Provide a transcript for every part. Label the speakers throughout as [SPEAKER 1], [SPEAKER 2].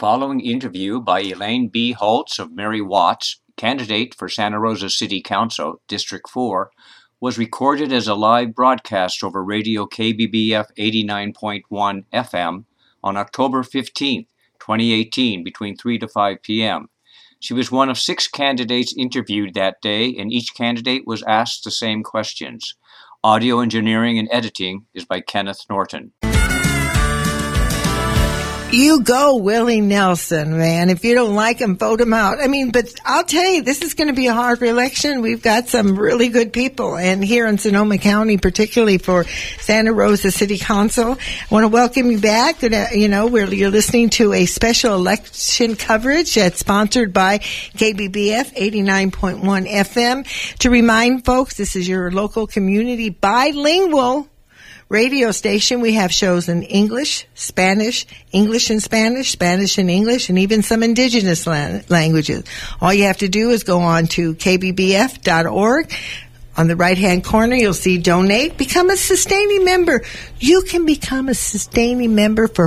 [SPEAKER 1] following interview by Elaine B. Holtz of Mary Watts, candidate for Santa Rosa City Council, District 4, was recorded as a live broadcast over radio KBBF 89.1 FM on October 15, 2018, between 3 to 5 p.m. She was one of 6 candidates interviewed that day, and each candidate was asked the same questions. Audio engineering and editing is by Kenneth Norton.
[SPEAKER 2] You go, Willie Nelson, man. If you don't like him, vote him out. But I'll tell you, this is going to be a hard election. We've got some really good people. And here in Sonoma County, particularly for Santa Rosa City Council, I want to welcome you back. You're listening to a special election coverage that's sponsored by KBBF 89.1 FM. To remind folks, this is your local community bilingual radio station. We have shows in English, Spanish, English and Spanish, Spanish and English, and even some indigenous languages. All you have to do is go on to kbbf.org. On the right-hand corner, you'll see Donate. Become a sustaining member. You can become a sustaining member for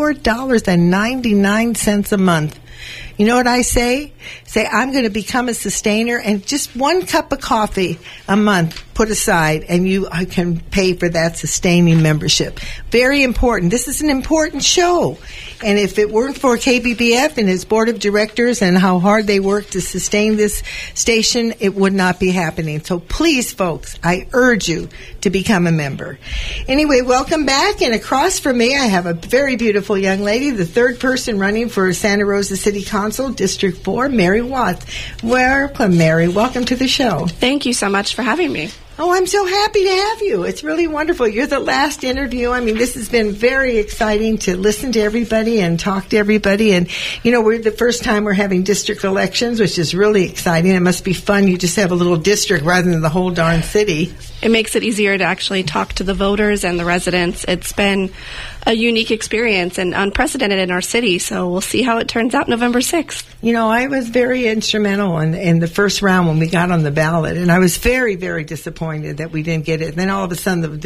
[SPEAKER 2] $4.99 a month. You know what I say? Say, I'm going to become a sustainer, and just 1 cup of coffee a month put aside, and I can pay for that sustaining membership. Very important. This is an important show. And if it weren't for KBBF and its board of directors and how hard they work to sustain this station, it would not be happening. So please, folks, I urge you to become a member. Anyway, welcome back. And across from me, I have a very beautiful young lady, the third person running for Santa Rosa City Council, District 4, Mary Watts. Welcome, Mary. Welcome to the show.
[SPEAKER 3] Thank you so much for having me.
[SPEAKER 2] Oh, I'm so happy to have you. It's really wonderful. You're the last interview. This has been very exciting to listen to everybody and talk to everybody. And, we're the first time we're having district elections, which is really exciting. It must be fun. You just have a little district rather than the whole darn city.
[SPEAKER 3] It makes it easier to actually talk to the voters and the residents. It's been a unique experience and unprecedented in our city, so we'll see how it turns out November 6th.
[SPEAKER 2] I was very instrumental in the first round when we got on the ballot, and I was very, very disappointed that we didn't get it. And then all of a sudden,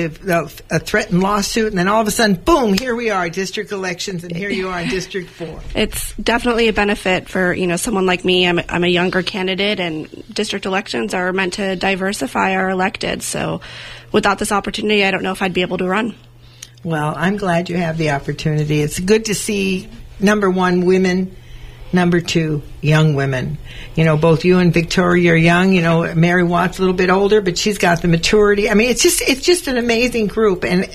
[SPEAKER 2] a threatened lawsuit, and then all of a sudden, boom, here we are, district elections, and here you are in District 4.
[SPEAKER 3] It's definitely a benefit for, someone like me. I'm a younger candidate, and district elections are meant to diversify our elected, so without this opportunity, I don't know if I'd be able to run.
[SPEAKER 2] Well, I'm glad you have the opportunity. It's good to see, number one, women, number two, young women. Both you and Victoria are young. Mary Watts a little bit older, but she's got the maturity. It's just an amazing group, and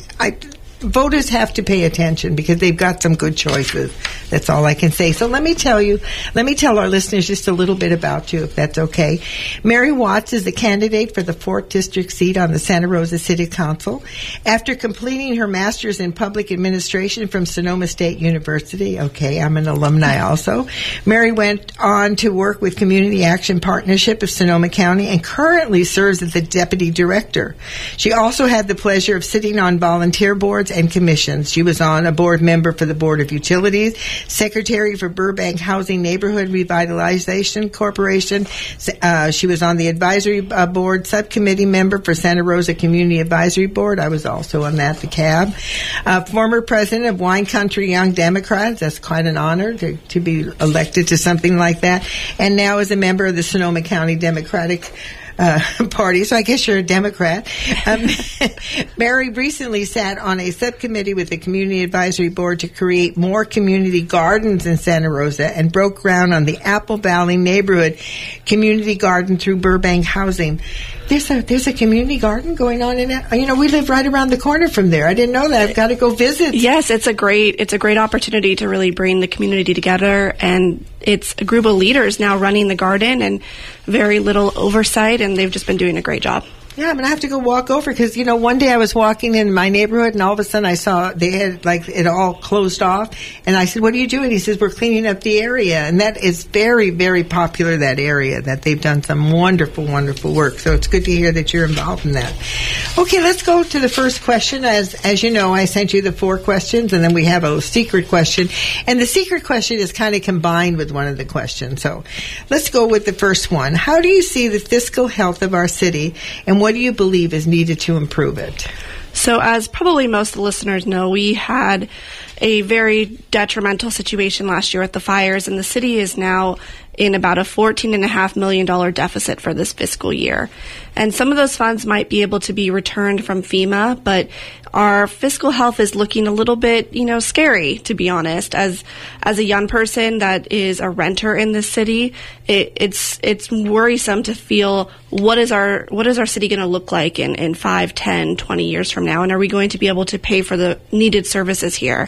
[SPEAKER 2] voters have to pay attention because they've got some good choices. That's all I can say. So let me tell our listeners just a little bit about you, if that's okay. Mary Watts is the candidate for the 4th District seat on the Santa Rosa City Council. After completing her master's in public administration from Sonoma State University, okay, I'm an alumni also, Mary went on to work with Community Action Partnership of Sonoma County and currently serves as the deputy director. She also had the pleasure of sitting on volunteer boards and commissions. She was on a board member for the Board of Utilities, secretary for Burbank Housing Neighborhood Revitalization Corporation. She was on the advisory board, subcommittee member for Santa Rosa Community Advisory Board. I was also on that, the CAB. Former president of Wine Country Young Democrats. That's quite an honor to be elected to something like that. And now is a member of the Sonoma County Democratic Party, so I guess you're a Democrat. Mary recently sat on a subcommittee with the Community Advisory Board to create more community gardens in Santa Rosa and broke ground on the Apple Valley Neighborhood Community Garden through Burbank Housing. There's a community garden going on in it. We live right around the corner from there. I didn't know that. I've got to go visit.
[SPEAKER 3] Yes, it's a great opportunity to really bring the community together, and it's a group of leaders now running the garden and very little oversight, and they've just been doing a great job.
[SPEAKER 2] Yeah, I'm going to have to go walk over because, one day I was walking in my neighborhood and all of a sudden I saw they had it all closed off. And I said, what are you doing? He says, we're cleaning up the area. And that is very, very popular, that area, that they've done some wonderful, wonderful work. So it's good to hear that you're involved in that. Okay, let's go to the first question. As you know, I sent you the 4 questions and then we have a secret question. And the secret question is kind of combined with one of the questions. So let's go with the first one. How do you see the fiscal health of our city, and what do you believe is needed to improve it?
[SPEAKER 3] So as probably most of the listeners know, we had a very detrimental situation last year with the fires, and the city is now in about a $14.5 million deficit for this fiscal year. And some of those funds might be able to be returned from FEMA, but our fiscal health is looking a little bit, scary, to be honest. As a young person that is a renter in this city, it's worrisome to feel what is our city going to look like in 5, 10, 20 years from now, and are we going to be able to pay for the needed services here?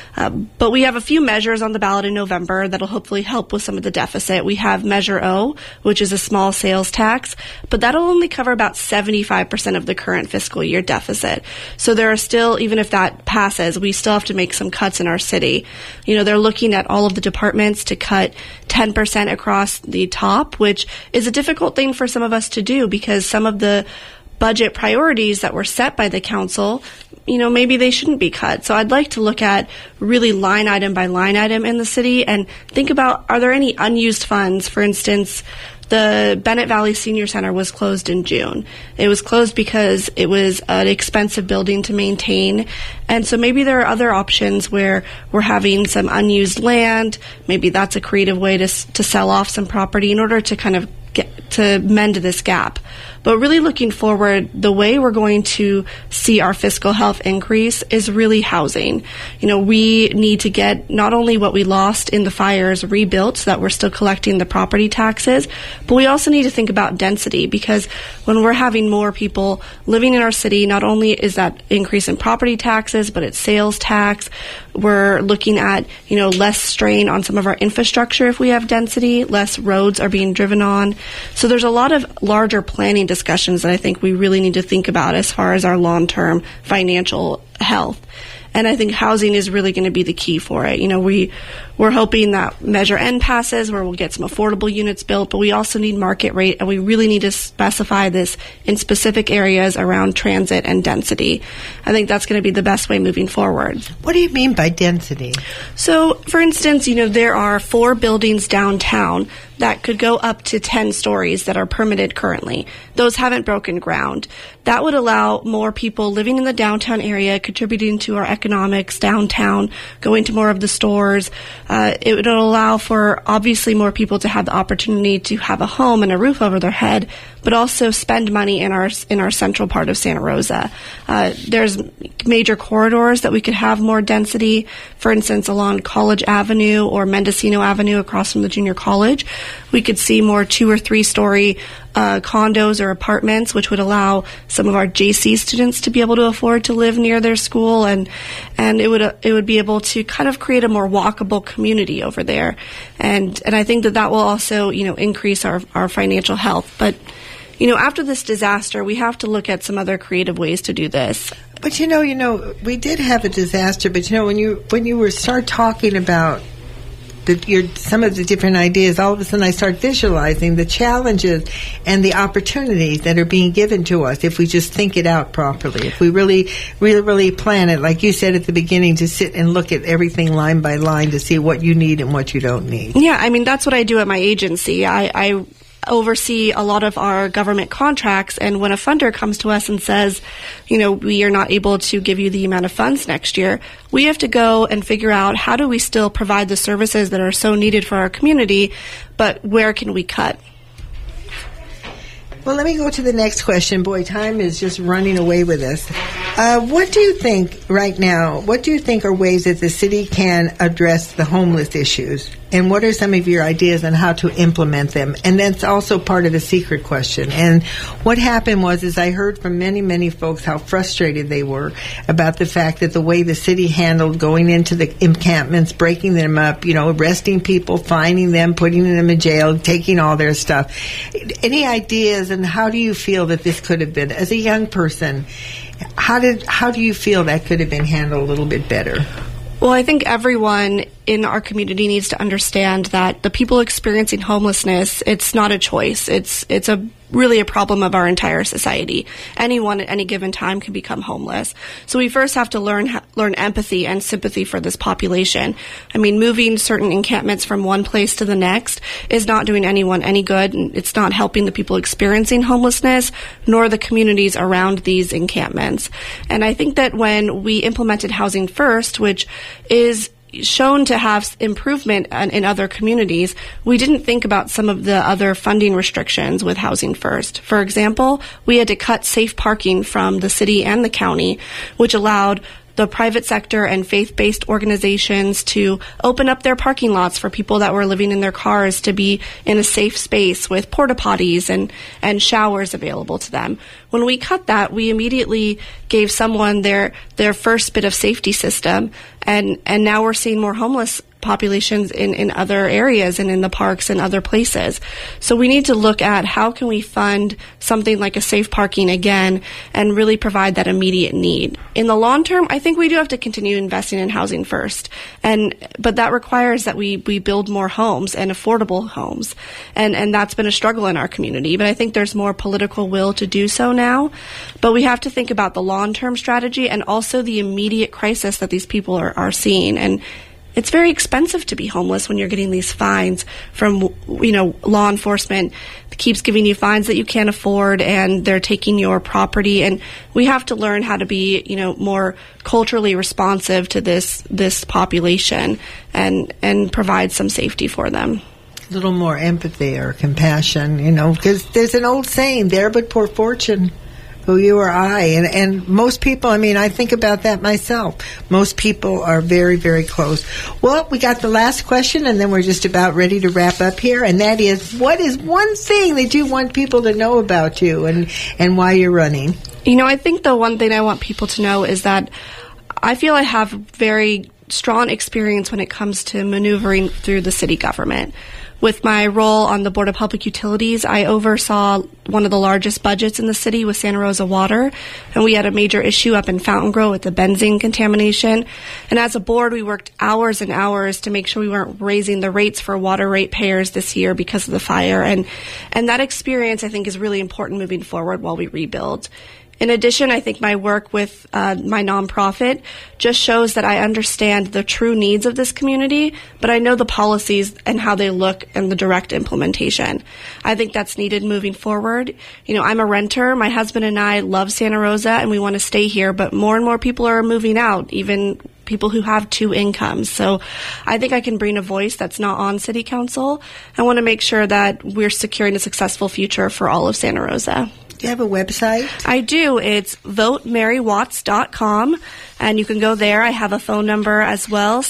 [SPEAKER 3] But we have a few measures on the ballot in November that'll hopefully help with some of the deficit. We have Measure O, which is a small sales tax, but that'll only cover about 75% of the current fiscal year deficit. So there are still, even if that passes, we still have to make some cuts in our city. They're looking at all of the departments to cut 10% across the top, which is a difficult thing for some of us to do because some of the budget priorities that were set by the council, maybe they shouldn't be cut. So I'd like to look at really line item by line item in the city and think about, are there any unused funds? For instance, the Bennett Valley Senior Center was closed in June. It was closed because it was an expensive building to maintain. And so maybe there are other options where we're having some unused land. Maybe that's a creative way to sell off some property in order to kind of get to mend this gap. But really looking forward, the way we're going to see our fiscal health increase is really housing. We need to get not only what we lost in the fires rebuilt so that we're still collecting the property taxes, but we also need to think about density because when we're having more people living in our city, not only is that increase in property taxes, but it's sales tax. We're looking at, less strain on some of our infrastructure if we have density, less roads are being driven on. So there's a lot of larger planning discussions that I think we really need to think about as far as our long-term financial health. And I think housing is really going to be the key for it. We're hoping that Measure N passes where we'll get some affordable units built, but we also need market rate, and we really need to specify this in specific areas around transit and density. I think that's going to be the best way moving forward.
[SPEAKER 2] What do you mean by density?
[SPEAKER 3] So, for instance, there are 4 buildings downtown that could go up to 10 stories that are permitted currently. Those haven't broken ground. That would allow more people living in the downtown area, contributing to our economics downtown, going to more of the stores. It would allow for obviously more people to have the opportunity to have a home and a roof over their head, but also spend money in our central part of Santa Rosa. There's major corridors that we could have more density. For instance, along College Avenue or Mendocino Avenue across from the junior college, we could see more 2 or 3 story condos or apartments, which would allow some of our JC students to be able to afford to live near their school, and it would be able to kind of create a more walkable community over there, and I think that will also increase our financial health. But after this disaster, we have to look at some other creative ways to do this.
[SPEAKER 2] But we did have a disaster. But when you start talking about some of the different ideas, all of a sudden I start visualizing the challenges and the opportunities that are being given to us if we just think it out properly. If we really plan it, like you said at the beginning, to sit and look at everything line by line to see what you need and what you don't need.
[SPEAKER 3] Yeah, that's what I do at my agency. I oversee a lot of our government contracts, and when a funder comes to us and says, we are not able to give you the amount of funds next year, we have to go and figure out how do we still provide the services that are so needed for our community, but where can we cut?
[SPEAKER 2] Well, let me go to the next question. Boy, time is just running away with us. What do you think right now, are ways that the city can address the homeless issues? And what are some of your ideas on how to implement them? And that's also part of the secret question. And what happened is I heard from many, many folks how frustrated they were about the fact that the way the city handled going into the encampments, breaking them up, arresting people, fining them, putting them in jail, taking all their stuff. Any ideas, and how do you feel that this could have been, as a young person, how do you feel that could have been handled a little bit better?
[SPEAKER 3] Well, I think everyone in our community needs to understand that the people experiencing homelessness, it's not a choice. It's a really a problem of our entire society. Anyone at any given time can become homeless. So we first have to learn empathy and sympathy for this population. I mean, moving certain encampments from one place to the next is not doing anyone any good, and it's not helping the people experiencing homelessness, nor the communities around these encampments. And I think that when we implemented Housing First, which is shown to have improvement in other communities, we didn't think about some of the other funding restrictions with Housing First. For example, we had to cut safe parking from the city and the county, which allowed the private sector and faith-based organizations to open up their parking lots for people that were living in their cars to be in a safe space with porta potties and showers available to them. When we cut that, we immediately gave someone their first bit of safety system, and now we're seeing more homeless populations in other areas and in the parks and other places. So we need to look at how can we fund something like a safe parking again and really provide that immediate need. In the long term, I think we do have to continue investing in Housing First, but that requires that we build more homes and affordable homes, and that's been a struggle in our community. But I think there's more political will to do so now. But we have to think about the long-term strategy and also the immediate crisis that these people are seeing. And it's very expensive to be homeless when you're getting these fines from, law enforcement that keeps giving you fines that you can't afford, and they're taking your property. And we have to learn how to be, more culturally responsive to this population and provide some safety for them.
[SPEAKER 2] A little more empathy or compassion, because there's an old saying, there but poor fortune, who you or I, and most people, I think about that myself. Most people are very, very close. Well, we got the last question, and then we're just about ready to wrap up here, and that is, what is one thing that you want people to know about you and why you're running?
[SPEAKER 3] I think the one thing I want people to know is that I feel I have very strong experience when it comes to maneuvering through the city government. With my role on the Board of Public Utilities, I oversaw one of the largest budgets in the city with Santa Rosa Water, and we had a major issue up in Fountain Grove with the benzene contamination. And as a board, we worked hours and hours to make sure we weren't raising the rates for water ratepayers this year because of the fire. And that experience, I think, is really important moving forward while we rebuild. In addition, I think my work with my nonprofit just shows that I understand the true needs of this community, but I know the policies and how they look and the direct implementation. I think that's needed moving forward. I'm a renter. My husband and I love Santa Rosa, and we want to stay here, but more and more people are moving out, even people who have two incomes. So I think I can bring a voice that's not on City Council. I want to make sure that we're securing a successful future for all of Santa Rosa.
[SPEAKER 2] Do you have a website? I
[SPEAKER 3] do. It's votemarywatts.com, and you can go there. I have a phone number as well,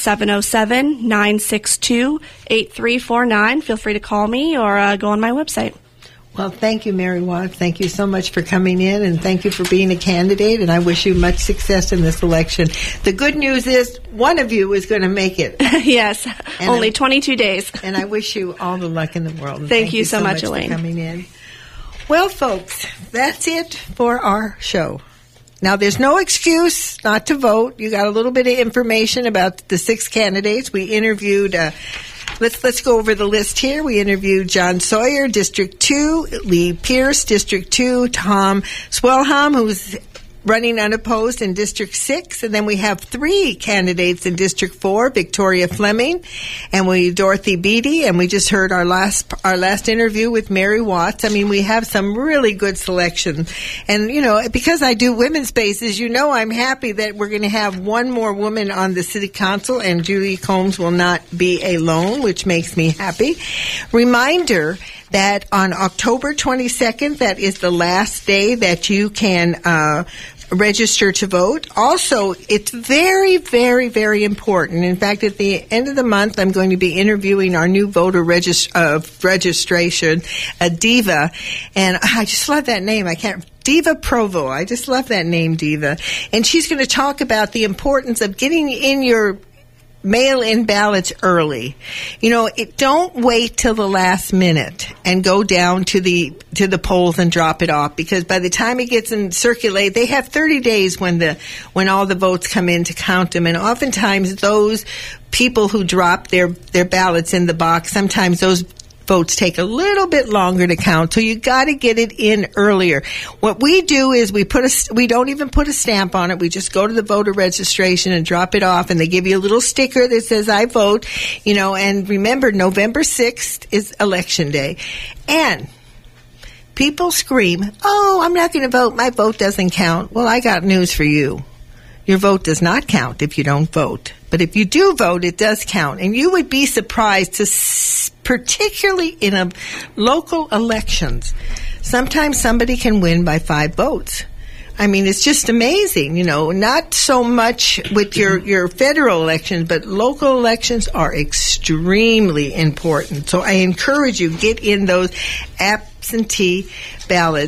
[SPEAKER 3] 707-962-8349. Feel free to call me or go on my website.
[SPEAKER 2] Well, thank you, Mary Watts. Thank you so much for coming in, and thank you for being a candidate, and I wish you much success in this election. The good news is one of you is going to make it.
[SPEAKER 3] Yes, and only 22 days.
[SPEAKER 2] And I wish you all the luck in the world.
[SPEAKER 3] Thank you so much, Elaine,
[SPEAKER 2] for coming in. Well, folks, that's it for our show. Now, there's no excuse not to vote. You got a little bit of information about the 6 candidates. We interviewed, let's go over the list here. We interviewed John Sawyer, District 2, Lee Pierce, District 2, Tom Swellham, who's running unopposed in District 6, and then we have 3 candidates in District 4, Victoria Fleming, and Dorothy Beatty, and we just heard our last interview with Mary Watts. We have some really good selection. And, because I do women's spaces, I'm happy that we're going to have one more woman on the City Council, and Julie Combs will not be alone, which makes me happy. Reminder that on October 22nd, that is the last day that you can register to vote. Also, it's very, very, very important. In fact, at the end of the month, I'm going to be interviewing our new voter registration, Diva, and I just love that name. Diva Provo. I just love that name, Diva. And she's going to talk about the importance of getting in your mail-in ballots early. Don't wait till the last minute and go down to the polls and drop it off, because by the time it gets in circulate, they have 30 days when all the votes come in to count them. And oftentimes those people who drop their ballots in the box, sometimes those votes take a little bit longer to count, so you got to get it in earlier. What we do is we don't even put a stamp on it. We just go to the voter registration and drop it off, and they give you a little sticker that says I vote, and remember, November 6th is Election Day. And people scream, "Oh, I'm not going to vote. My vote doesn't count." Well, I got news for you. Your vote does not count if you don't vote. But if you do vote, it does count. And you would be surprised, particularly in local elections, sometimes somebody can win by 5 votes. I mean, it's just amazing, not so much with your federal elections, but local elections are extremely important. So I encourage you, get in those absentee ballots.